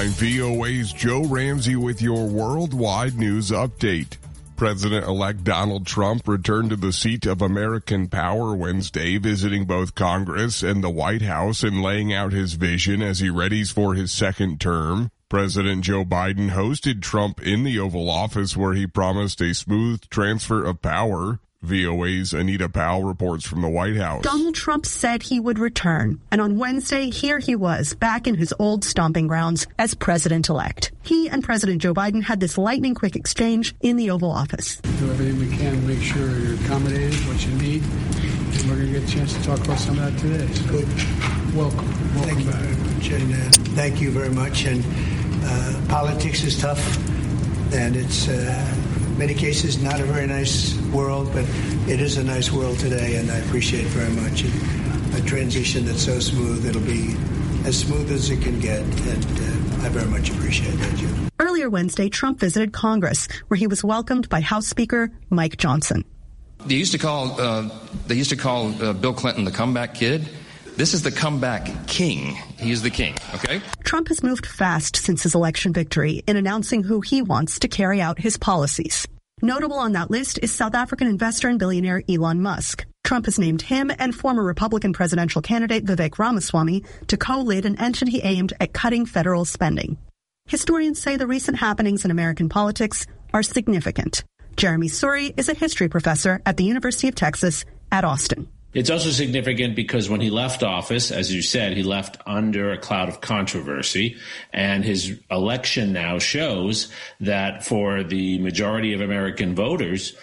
I'm VOA's Joe Ramsey with your worldwide news update. President-elect Donald Trump returned to the seat of American power Wednesday, visiting both Congress and the White House and laying out his vision as he readies for his second term. President Joe Biden hosted Trump in the Oval Office, where he promised a smooth transfer of power. VOA's Anita Powell reports from the White House. Donald Trump said he would return, and on Wednesday, here he was, back in his old stomping grounds as president-elect. He and President Joe Biden had this lightning-quick exchange in the Oval Office. Do everything we can to make sure you're accommodated, what you need, and we're going to get a chance to talk about some of that today. So good. Welcome thank back. You very much, and thank you very much. And politics is tough, and it's many cases not a very nice world, but it is a nice world today, and I appreciate it very much. A transition that's so smooth, it'll be as smooth as it can get, and I very much appreciate that, Jim. Earlier Wednesday, Trump visited Congress, where he was welcomed by House Speaker Mike Johnson. They used to call Bill Clinton the comeback kid. This is the comeback king. He is the king, okay? Trump has moved fast since his election victory in announcing who he wants to carry out his policies. Notable on that list is South African investor and billionaire Elon Musk. Trump has named him and former Republican presidential candidate Vivek Ramaswamy to co-lead an entity aimed at cutting federal spending. Historians say the recent happenings in American politics are significant. Jeremy Suri is a history professor at the University of Texas at Austin. It's also significant because when he left office, as you said, he left under a cloud of controversy, and his election now shows that for the majority of American voters,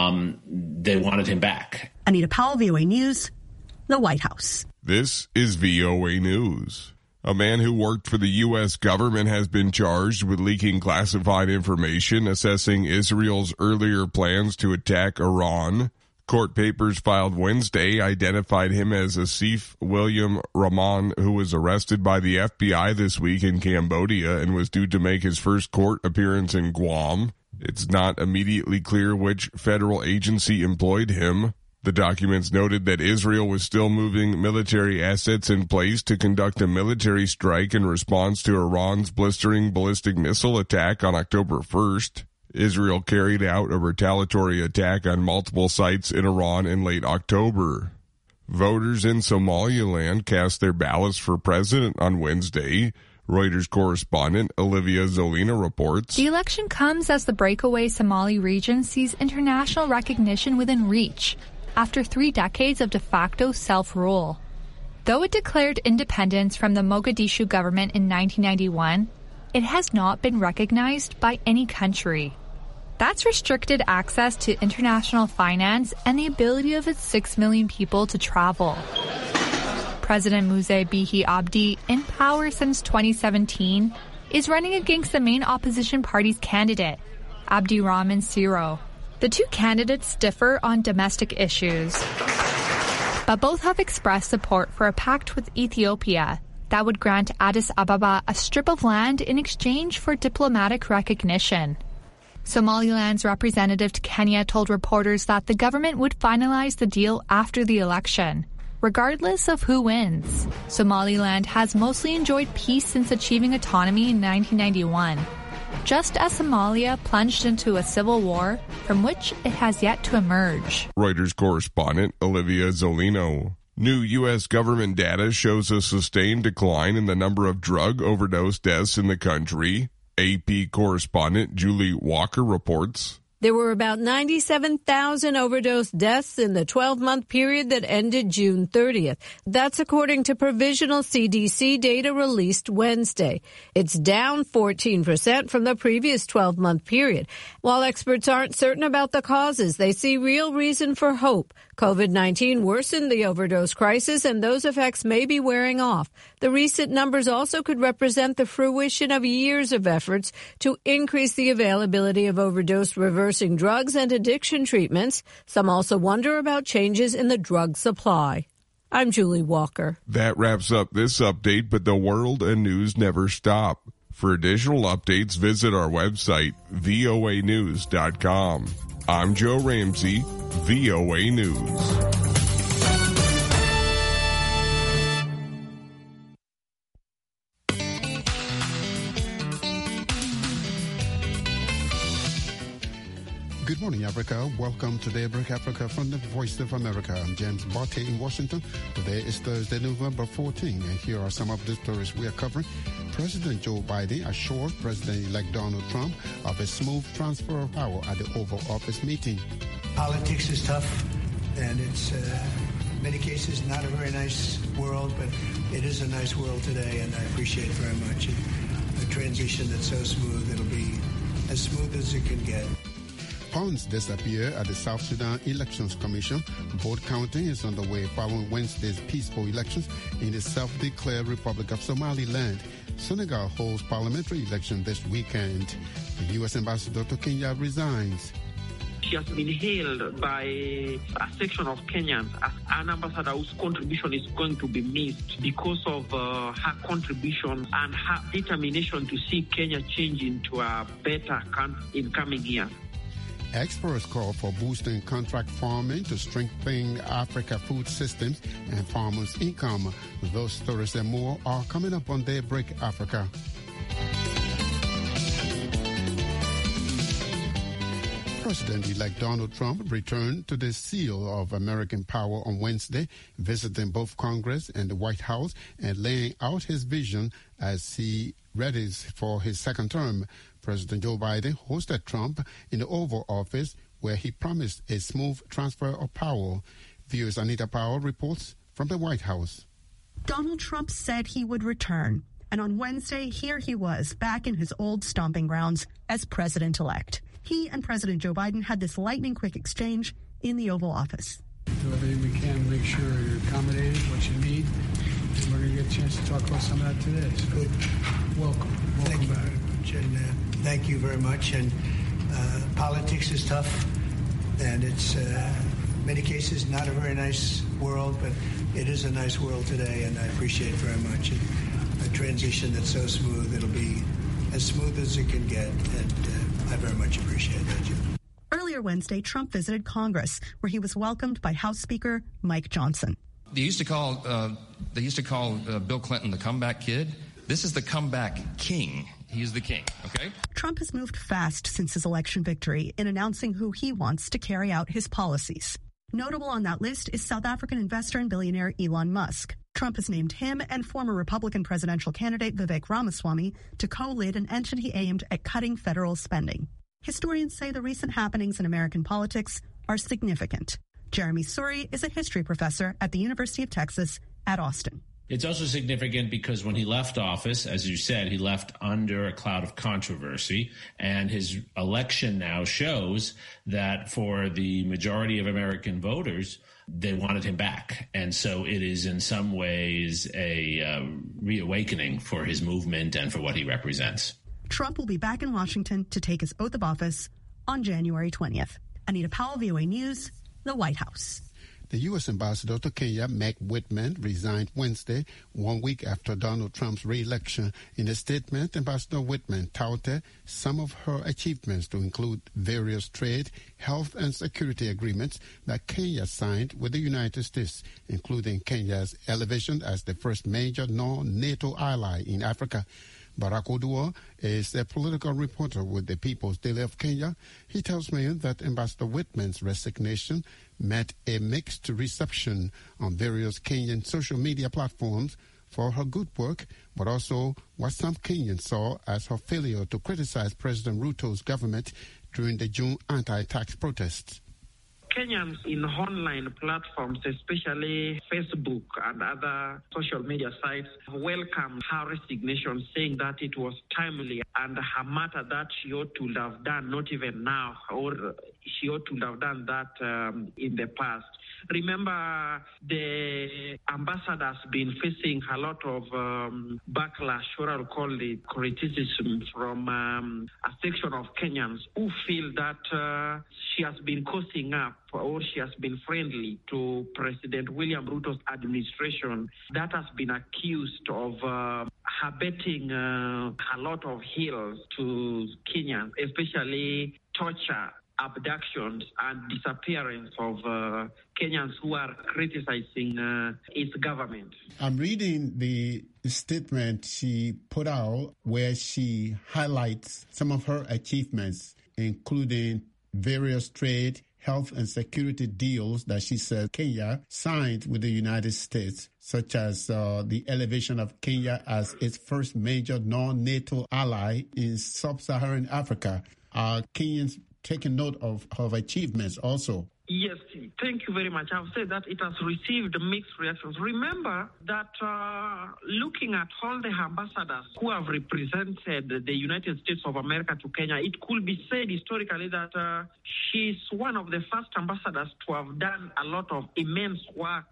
they wanted him back. Anita Powell, VOA News, the White House. This is VOA News. A man who worked for the U.S. government has been charged with leaking classified information assessing Israel's earlier plans to attack Iran. Court papers filed Wednesday identified him as Asif William Rahman, who was arrested by the FBI this week in Cambodia and was due to make his first court appearance in Guam. It's not immediately clear which federal agency employed him. The documents noted that Israel was still moving military assets in place to conduct a military strike in response to Iran's blistering ballistic missile attack on October 1st. Israel carried out a retaliatory attack on multiple sites in Iran in late October. Voters in Somaliland cast their ballots for president on Wednesday. Reuters correspondent Olivia Zolina reports. The election comes as the breakaway Somali region sees international recognition within reach after 3 decades of de facto self-rule. Though it declared independence from the Mogadishu government in 1991, it has not been recognized by any country. That's restricted access to international finance and the ability of its 6 million people to travel. President Muse Bihi Abdi, in power since 2017, is running against the main opposition party's candidate, Abdi Rahman Siro. The two candidates differ on domestic issues, but both have expressed support for a pact with Ethiopia that would grant Addis Ababa a strip of land in exchange for diplomatic recognition. Somaliland's representative to Kenya told reporters that the government would finalize the deal after the election, regardless of who wins. Somaliland has mostly enjoyed peace since achieving autonomy in 1991, just as Somalia plunged into a civil war from which it has yet to emerge. Reuters correspondent Olivia Zolino. New U.S. government data shows a sustained decline in the number of drug overdose deaths in the country. AP correspondent Julie Walker reports. There were about 97,000 overdose deaths in the 12-month period that ended June 30th. That's according to provisional CDC data released Wednesday. It's down 14% from the previous 12-month period. While experts aren't certain about the causes, they see real reason for hope. COVID-19 worsened the overdose crisis, and those effects may be wearing off. The recent numbers also could represent the fruition of years of efforts to increase the availability of overdose reversing drugs and addiction treatments. Some also wonder about changes in the drug supply. I'm Julie Walker. That wraps up this update, but the world and news never stop. For additional updates, visit our website, voanews.com. I'm Joe Ramsey, VOA News. morning, Africa. Welcome to Daybreak Africa from the Voice of America. I'm James Barty in Washington. Today is Thursday, November 14, and here are some of the stories we are covering. President Joe Biden assured President-elect Donald Trump of a smooth transfer of power at the Oval Office meeting. Politics is tough, and it's, in many cases, not a very nice world, but it is a nice world today, and I appreciate very much a transition that's so smooth. It'll be as smooth as it can get. Funds disappear at the South Sudan Elections Commission. Vote counting is underway following Wednesday's peaceful elections in the self-declared Republic of Somaliland. Senegal holds parliamentary election this weekend. The U.S. ambassador to Kenya resigns. She has been hailed by a section of Kenyans as an ambassador whose contribution is going to be missed because of her contribution and her determination to see Kenya change into a better country in coming years. Experts call for boosting contract farming to strengthen Africa food systems and farmers' income. Those stories and more are coming up on Daybreak Africa. President-elect Donald Trump returned to the seal of American power on Wednesday, visiting both Congress and the White House and laying out his vision as he readies for his second term. President Joe Biden hosted Trump in the Oval Office, where he promised a smooth transfer of power. Viewers Anita Powell reports from the White House. Donald Trump said he would return, and on Wednesday, here he was, back in his old stomping grounds as president-elect. He and President Joe Biden had this lightning-quick exchange in the Oval Office. Do everything we can to make sure you're accommodated, what you need, and we're going to get a chance to talk about some of that today. So Good. Welcome Thank you back. very much, and thank you very much. And politics is tough, and it's, in many cases, not a very nice world, but it is a nice world today, and I appreciate very much a transition that's so smooth. It'll be as smooth as it can get, and I very much appreciate that, Jim. Earlier Wednesday, Trump visited Congress, where he was welcomed by House Speaker Mike Johnson. They used to call Bill Clinton the comeback kid. This is the comeback king. He's the king, okay? Trump has moved fast since his election victory in announcing who he wants to carry out his policies. Notable on that list is South African investor and billionaire Elon Musk. Trump has named him and former Republican presidential candidate Vivek Ramaswamy to co-lead an entity aimed at cutting federal spending. Historians say the recent happenings in American politics are significant. Jeremy Suri is a history professor at the University of Texas at Austin. It's also significant because when he left office, as you said, he left under a cloud of controversy, and his election now shows that for the majority of American voters, they wanted him back. And so it is in some ways a reawakening for his movement and for what he represents. Trump will be back in Washington to take his oath of office on January 20th. Anita Powell, VOA News, the White House. The U.S. ambassador to Kenya, Meg Whitman, resigned Wednesday, 1 week after Donald Trump's re-election. In a statement, Ambassador Whitman touted some of her achievements to include various trade, health, and security agreements that Kenya signed with the United States, including Kenya's elevation as the first major non-NATO ally in Africa. Barack Oduor is a political reporter with the People's Daily of Kenya. He tells me that Ambassador Whitman's resignation met a mixed reception on various Kenyan social media platforms for her good work, but also what some Kenyans saw as her failure to criticize President Ruto's government during the June anti-tax protests. Kenyans in online platforms, especially Facebook and other social media sites, welcomed her resignation, saying that it was timely and a matter that she ought to have done, not even now, or she ought to have done that in the past. Remember, the ambassador has been facing a lot of backlash, or I'll call it criticism, from a section of Kenyans who feel that she has been causing up, or she has been friendly to President William Ruto's administration that has been accused of abetting a lot of ills to Kenyans, especially torture, abductions, and disappearance of Kenyans who are criticizing its government. I'm reading the statement she put out where she highlights some of her achievements, including various trade, health and security deals that she said Kenya signed with the United States, such as the elevation of Kenya as its first major non-NATO ally in sub-Saharan Africa. Are Kenyans taking note of achievements also? Yes, thank you very much. I've said that it has received mixed reactions. Remember that looking at all the ambassadors who have represented the United States of America to Kenya, it could be said historically that she's one of the first ambassadors to have done a lot of immense work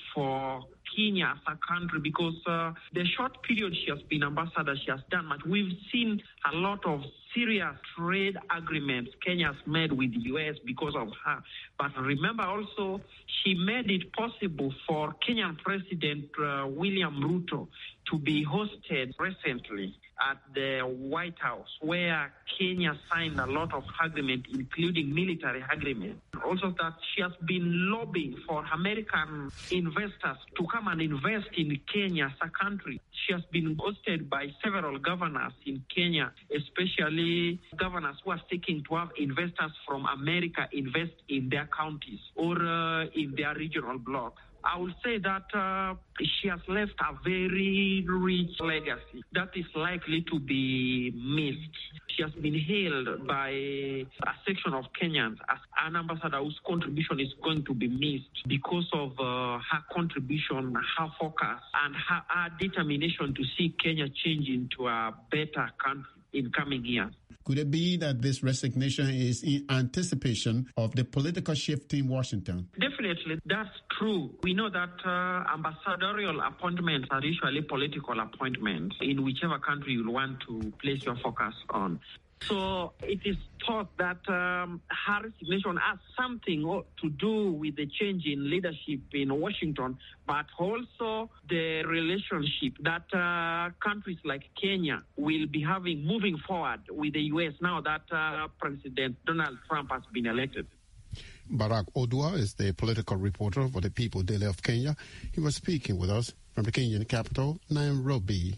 for Kenya as a country, because the short period she has been ambassador, she has done much. We've seen a lot of serious trade agreements Kenya has made with the U.S. because of her. But remember also, she made it possible for Kenyan President William Ruto to be hosted recently at the White House, where Kenya signed a lot of agreements, including military agreements. Also that she has been lobbying for American investors to come and invest in Kenya as a country. She has been hosted by several governors in Kenya, especially governors who are seeking to have investors from America invest in their counties or in their regional blocks. I would say that she has left a very rich legacy that is likely to be missed. She has been hailed by a section of Kenyans as an ambassador whose contribution is going to be missed because of her contribution, her focus, and her determination to see Kenya change into a better country in coming years. Could it be that this resignation is in anticipation of the political shift in Washington? Definitely, that's true. We know that ambassadorial appointments are usually political appointments in whichever country you want to place your focus on. So it is thought that her resignation has something to do with the change in leadership in Washington, but also the relationship that countries like Kenya will be having moving forward with the U.S. now that President Donald Trump has been elected. Barack Odua is the political reporter for the People Daily of Kenya. He was speaking with us from the Kenyan capital, Nairobi.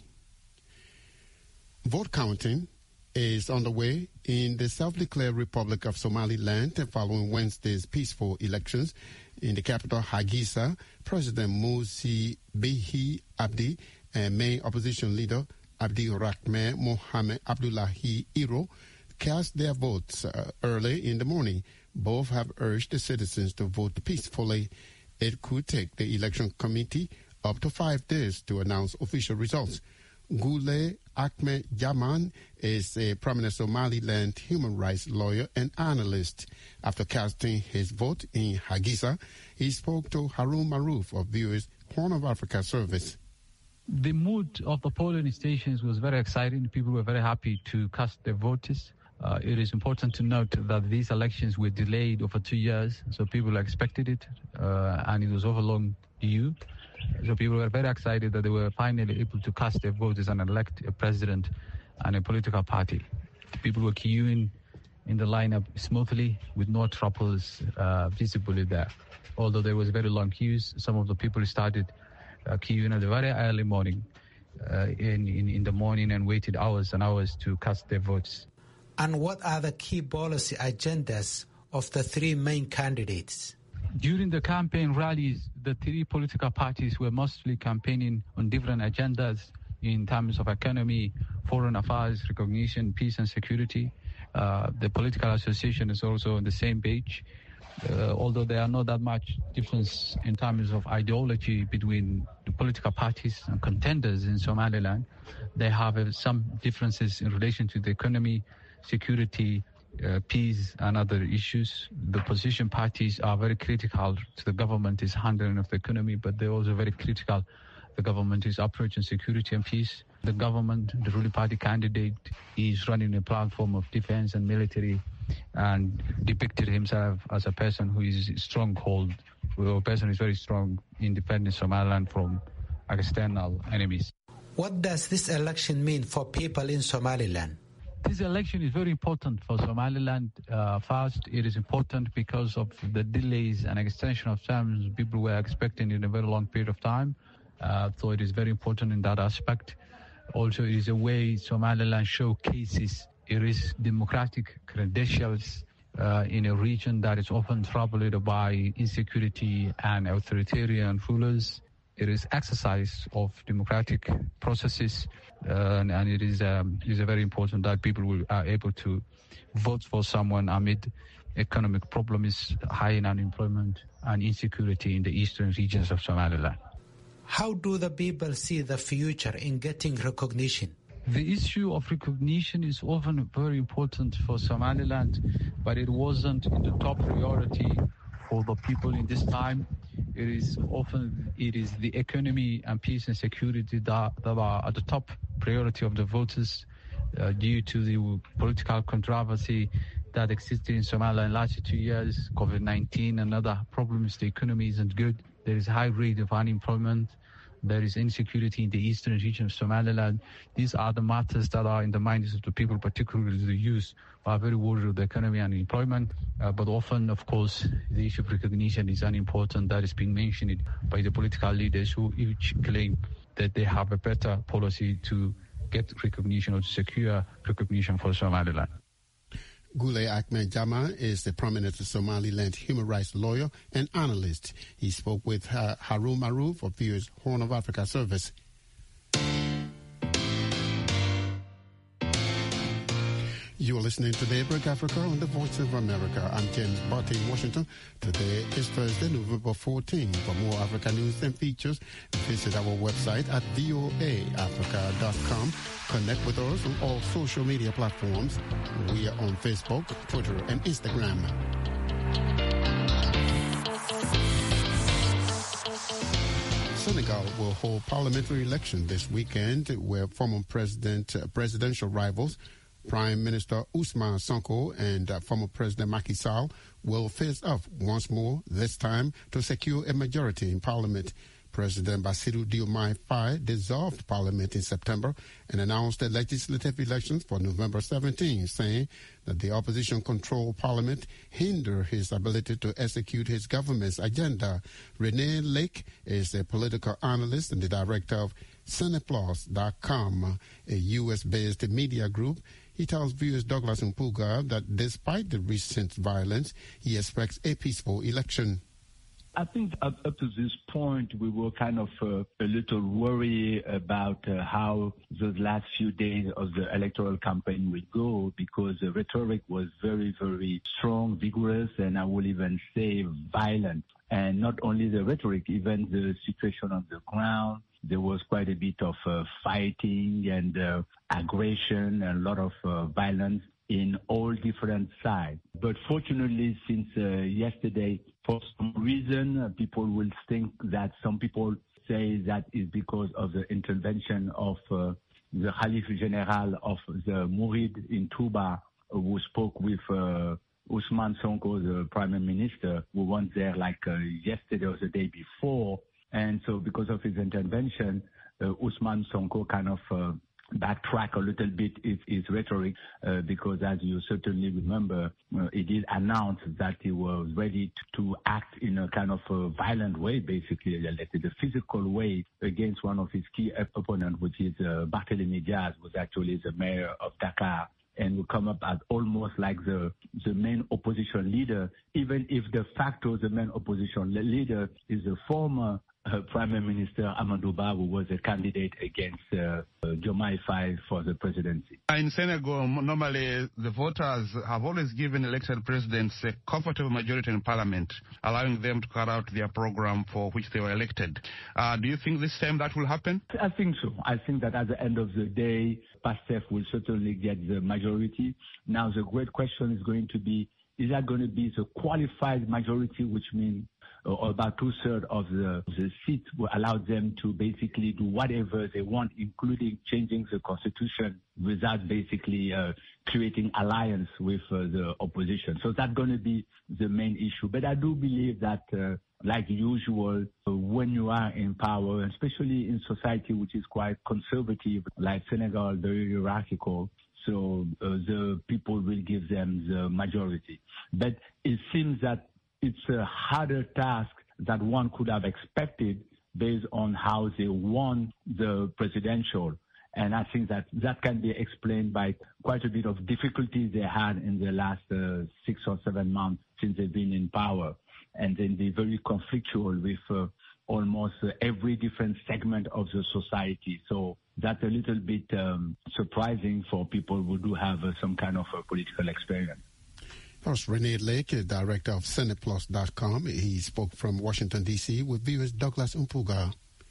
Vote counting is underway in the self-declared Republic of Somaliland following Wednesday's peaceful elections. In the capital, Hargeisa, President Musi Bihi Abdi and main opposition leader Abdi Rahman Mohamed Abdullahi Iro cast their votes early in the morning. Both have urged the citizens to vote peacefully. It could take the election committee up to 5 days to announce official results. Gule Ahmed Yaman is a prominent Somaliland human rights lawyer and analyst. After casting his vote in Hargeisa, he spoke to Harun Maruf of VOA's Horn of Africa service. The mood of the polling stations was very exciting. People were very happy to cast their votes. It is important to note that these elections were delayed over 2 years, so people expected it, and it was over long due. So people were very excited that they were finally able to cast their votes and elect a president and a political party. People were queuing in the lineup smoothly with no troubles visibly there. Although there was very long queues, some of the people started queuing at the very early morning, in the morning, and waited hours and hours to cast their votes. And what are the key policy agendas of the three main candidates? During the campaign rallies, the three political parties were mostly campaigning on different agendas in terms of economy, foreign affairs, recognition, peace and security. The political association is also on the same page. Although there are not that much difference in terms of ideology between the political parties and contenders in Somaliland, they have some differences in relation to the economy, security, peace and other issues. The opposition parties are very critical to the government's handling of the economy, but they're also very critical the government's approach on security and peace. The government, the ruling party candidate, is running a platform of defense and military and depicted himself as a person who is stronghold, a person who is very strong in defending Somaliland from external enemies. What does this election mean for people in Somaliland? This election is very important for Somaliland. First, it is important because of the delays and extension of terms people were expecting in a very long period of time. So it is very important in that aspect. Also, it is a way Somaliland showcases its democratic credentials in a region that is often troubled by insecurity and authoritarian rulers. It is exercise of democratic processes, and it is very important that people are able to vote for someone amid economic problems, high unemployment and insecurity in the eastern regions of Somaliland. How do the people see the future in getting recognition? The issue of recognition is often very important for Somaliland, but it wasn't in the top priority for the people in this time. It is the economy and peace and security that are at the top priority of the voters due to the political controversy that existed in Somalia in the last 2 years, COVID-19 and other problems. The economy isn't good. There is a high rate of unemployment. There is insecurity in the eastern region of Somaliland. These are the matters that are in the minds of the people, particularly the youth, who are very worried of the economy and employment. But often, of course, the issue of recognition is unimportant. That is being mentioned by the political leaders who each claim that they have a better policy to get recognition or to secure recognition for Somaliland. Gule Ahmed Jama is the prominent Somaliland human rights lawyer and analyst. He spoke with Harun Maruf of VOA's Horn of Africa service. You are listening to Daybreak Africa on the Voice of America. I'm James Barty in Washington. Today is Thursday, November 14. For more Africa news and features, visit our website at voaafrica.com. Connect with us on all social media platforms. We are on Facebook, Twitter, and Instagram. Senegal will hold parliamentary election this weekend where former presidential rivals Prime Minister Ousmane Sonko and former President Macky Sall will face off once more, this time to secure a majority in Parliament. President Bassirou Diomaye Faye dissolved Parliament in September and announced the legislative elections for November 17, saying that the opposition-controlled Parliament hindered his ability to execute his government's agenda. Renee Lake is a political analyst and the director of Cineplus.com, a U.S.-based media group. He tells viewers Douglas Mpuga that despite the recent violence, he expects a peaceful election. I think up to this point, we were kind of a little worried about how those last few days of the electoral campaign will go, because the rhetoric was very, very strong, vigorous, and I will even say violent. And not only the rhetoric, even the situation on the ground. There was quite a bit of fighting and aggression and a lot of violence in all different sides. But fortunately, since yesterday, for some reason, people will think that some people say that is because of the intervention of the Khalif General of the Murid in Touba, who spoke with Ousmane Sonko, the Prime Minister, who went there like yesterday or the day before. And so because of his intervention, Ousmane Sonko kind of backtrack a little bit his rhetoric because, as you certainly remember, he did announce that he was ready to act in a kind of a violent way, basically, the physical way against one of his key opponents, which is Barthélémy Diaz, who was actually the mayor of Dakar, and will come up as almost like the main opposition leader, even if de facto the main opposition leader is the former Prime Minister Amadou Ba, who was a candidate against Diomaye Faye for the presidency. In Senegal, normally the voters have always given elected presidents a comfortable majority in parliament, allowing them to carry out their program for which they were elected. Do you think this time that will happen? I think so. I think that at the end of the day, PASTEF will certainly get the majority. Now, the great question is going to be, is that going to be the qualified majority, which means about 2/3 of the seats will allow them to basically do whatever they want, including changing the constitution without basically creating alliance with the opposition. So that's going to be the main issue. But I do believe that, like usual, when you are in power, especially in society which is quite conservative, like Senegal, very hierarchical, so the people will give them the majority. But it seems that it's a harder task than one could have expected based on how they won the presidential. And I think that can be explained by quite a bit of difficulties they had in the last 6 or 7 months since they've been in power. And then they're very conflictual with almost every different segment of the society. So that's a little bit surprising for people who do have some kind of political experience. First, Renee Lake, director of SenatePlus.com. He spoke from Washington, D.C. with viewers Douglas Umpuga.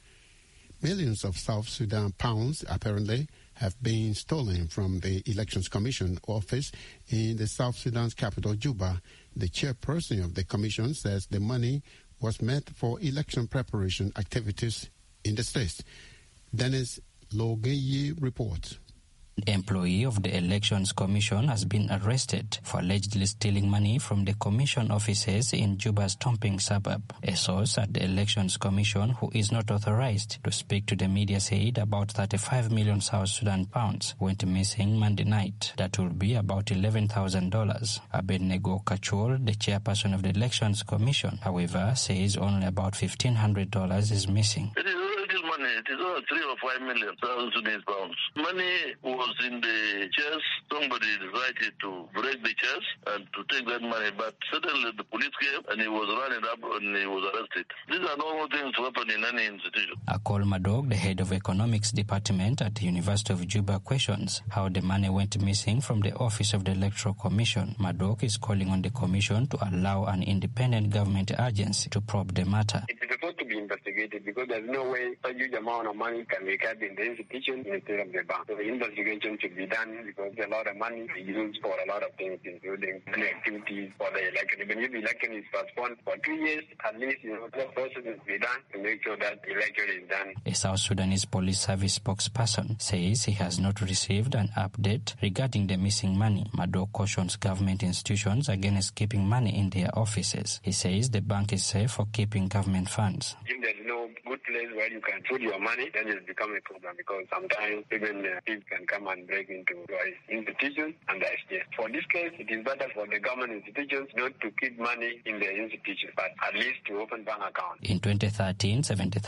Millions of South Sudan pounds apparently have been stolen from the Elections Commission office in the South Sudan's capital, Juba. The chairperson of the commission says the money was meant for election preparation activities in the state. Dennis Logeye reports. The employee of the Elections Commission has been arrested for allegedly stealing money from the Commission offices in Juba's Tomping suburb. A source at the Elections Commission who is not authorized to speak to the media said about 35 million South Sudan pounds went missing Monday night. That will be about $11,000. Abednego Kachur, the chairperson of the Elections Commission, however, says only about $1,500 is missing. Money. It is over 3 or 5 million South Sudanese pounds. Money was in the chest. Somebody decided to break the chest and to take that money, but suddenly the police came and he was running up and he was arrested. These are normal things to happen in any institution. Akol Madog, the head of economics department at the University of Juba, questions how the money went missing from the office of the Electoral Commission. Madog is calling on the commission to allow an independent government agency to probe the matter. It is supposed to be investigated because there's no way a huge amount of money can be kept in the institution instead of the bank. So the investigation should be done because a lot of money is used for a lot of things, including many activities for the election. Even if the election is postponed for 2 years, at least the process will be done to make sure that the election is done. A South Sudanese police service spokesperson says he has not received an update regarding the missing money. Madog cautions government institutions against keeping money in their offices. He says the bank is safe for keeping government funds. If there's no good place where you can put your money, then it's become a problem because sometimes even thieves can come and break into your institutions and the SDF. For this case, it is better for the government institutions not to keep money in the institutions, but at least to open bank accounts. In 2013,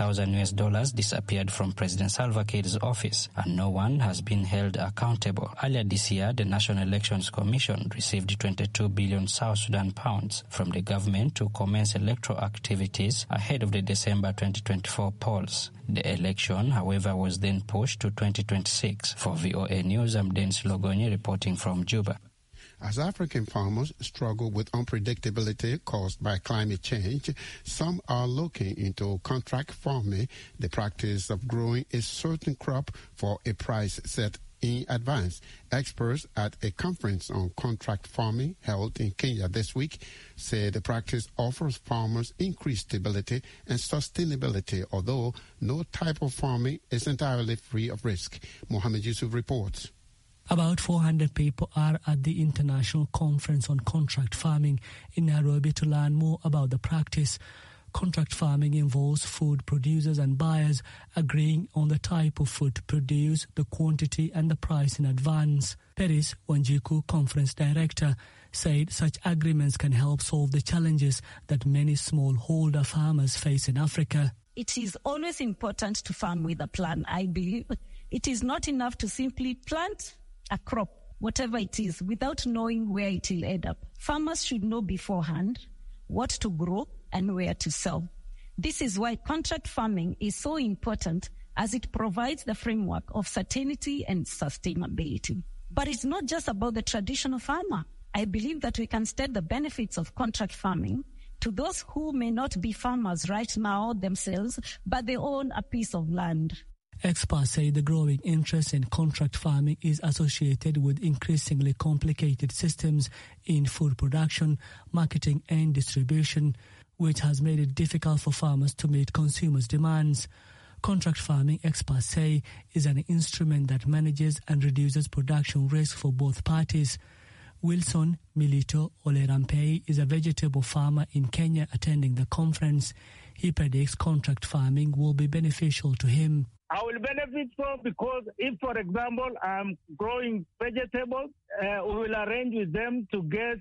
$70,000 disappeared from President Salva Kiir's office, and no one has been held accountable. Earlier this year, the National Elections Commission received 22 billion South Sudan pounds from the government to commence electoral activities ahead of the December 2024 polls. The election, however, was then pushed to 2026. For VOA News, I'm Dennis Logonye reporting from Juba. As African farmers struggle with unpredictability caused by climate change, some are looking into contract farming, the practice of growing a certain crop for a price set in advance. Experts at a conference on contract farming held in Kenya this week say the practice offers farmers increased stability and sustainability, although no type of farming is entirely free of risk. Mohammed Yusuf reports. About 400 people are at the International Conference on Contract Farming in Nairobi to learn more about the practice. Contract farming involves food producers and buyers agreeing on the type of food to produce, the quantity and the price in advance. Peris Wanjiku, conference director, said such agreements can help solve the challenges that many smallholder farmers face in Africa. It is always important to farm with a plan, I believe. It is not enough to simply plant a crop, whatever it is, without knowing where it will end up. Farmers should know beforehand what to grow and where to sell. This is why contract farming is so important, as it provides the framework of certainty and sustainability. But it's not just about the traditional farmer. I believe that we can state the benefits of contract farming to those who may not be farmers right now themselves, but they own a piece of land. Experts say the growing interest in contract farming is associated with increasingly complicated systems in food production, marketing and distribution, which has made it difficult for farmers to meet consumers' demands. Contract farming, experts say, is an instrument that manages and reduces production risk for both parties. Wilson Milito Olerampei is a vegetable farmer in Kenya attending the conference. He predicts contract farming will be beneficial to him. I will benefit from, because if, for example, I'm growing vegetables, we will arrange with them to get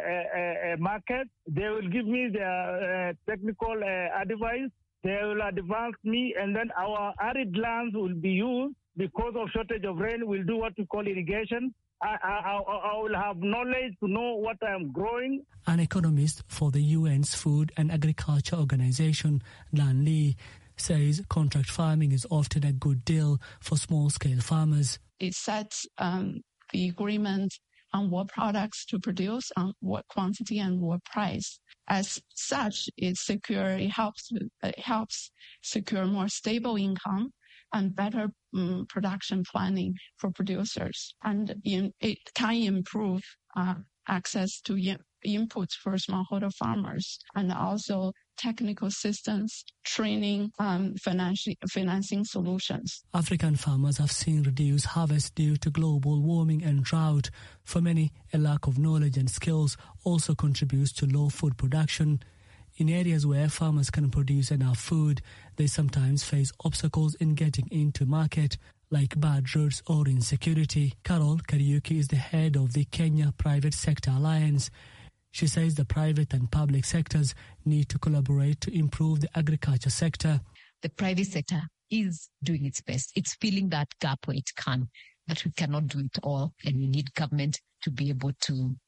a market. They will give me their technical advice. They will advance me, and then our arid lands will be used because of shortage of rain, we'll do what we call irrigation. I will have knowledge to know what I am growing. An economist for the UN's Food and Agriculture Organization, Dan Lee, says contract farming is often a good deal for small-scale farmers. It sets the agreement on what products to produce, on what quantity and what price. As such, it helps secure more stable income and better production planning for producers. And it can improve access to inputs for smallholder farmers, and also technical assistance, training, financing solutions. African farmers have seen reduced harvest due to global warming and drought. For many, a lack of knowledge and skills also contributes to low food production. In areas where farmers can produce enough food, they sometimes face obstacles in getting into market, like bad roads or insecurity. Carol Kariuki is the head of the Kenya Private Sector Alliance. She says the private and public sectors need to collaborate to improve the agriculture sector. The private sector is doing its best. It's filling that gap where it can, but we cannot do it all, and we need government to be able to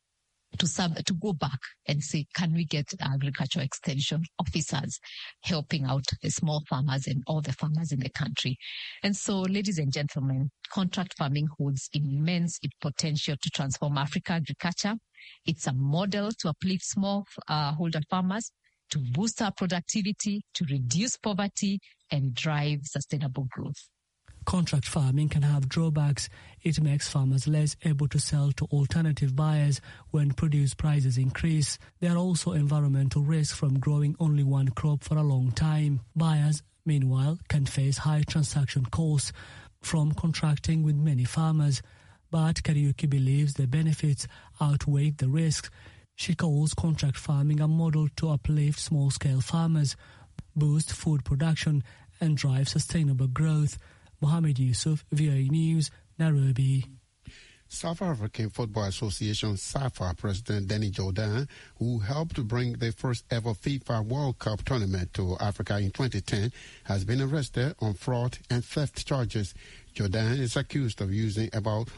go back and say, can we get agricultural extension officers helping out the small farmers and all the farmers in the country? And so, ladies and gentlemen, contract farming holds immense potential to transform Africa agriculture. It's a model to uplift smallholder farmers, to boost our productivity, to reduce poverty, and drive sustainable growth. Contract farming can have drawbacks. It makes farmers less able to sell to alternative buyers when produce prices increase. There are also environmental risks from growing only one crop for a long time. Buyers, meanwhile, can face high transaction costs from contracting with many farmers. But Kariuki believes the benefits outweigh the risks. She calls contract farming a model to uplift small-scale farmers, boost food production, and drive sustainable growth. Mohamed Yusuf, VOA News, Nairobi. South African Football Association SAFA President Danny Jordaan, who helped bring the first ever FIFA World Cup tournament to Africa in 2010, has been arrested on fraud and theft charges. Jordaan is accused of using about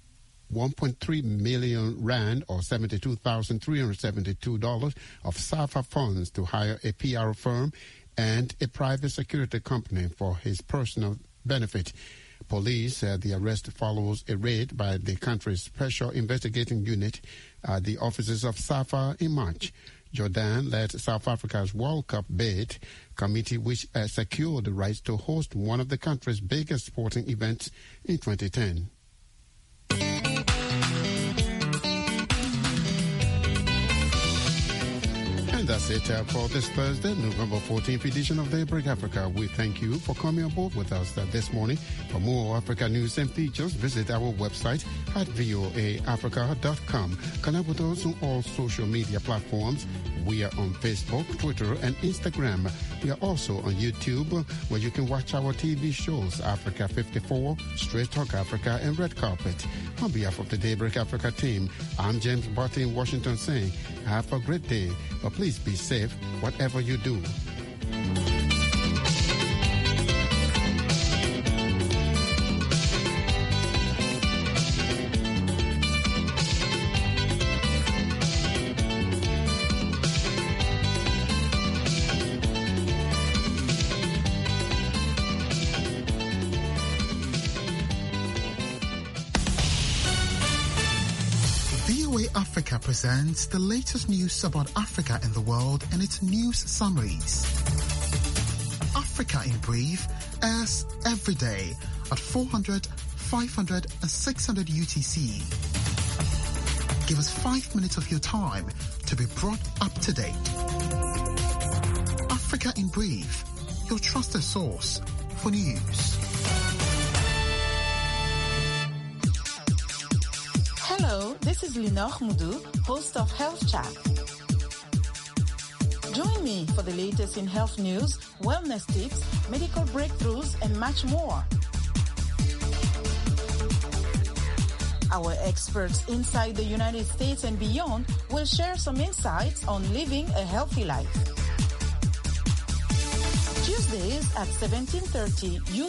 1.3 million rand or $72,372 of SAFA funds to hire a PR firm and a private security company for his personal benefit. Police said the arrest follows a raid by the country's Special Investigating Unit at the offices of SAFA in March. Jordaan led South Africa's World Cup bid committee, which secured the rights to host one of the country's biggest sporting events in 2010. And that's it for this Thursday, November 14th edition of Daybreak Africa. We thank you for coming aboard with us this morning. For more Africa news and features, visit our website at voaafrica.com. Connect with us on all social media platforms. We are on Facebook, Twitter, and Instagram. We are also on YouTube, where you can watch our TV shows, Africa 54, Straight Talk Africa, and Red Carpet. On behalf of the Daybreak Africa team, I'm James Barty in Washington saying, have a great day, but please be safe whatever you do. Africa presents the latest news about Africa and the world and its news summaries. Africa in Brief airs every day at 400, 500 and 600 UTC. Give us 5 minutes of your time to be brought up to date. Africa in Brief, your trusted source for news. Hello, this is Linor Mudu, host of Health Chat. Join me for the latest in health news, wellness tips, medical breakthroughs, and much more. Our experts inside the United States and beyond will share some insights on living a healthy life. Tuesdays at 17:30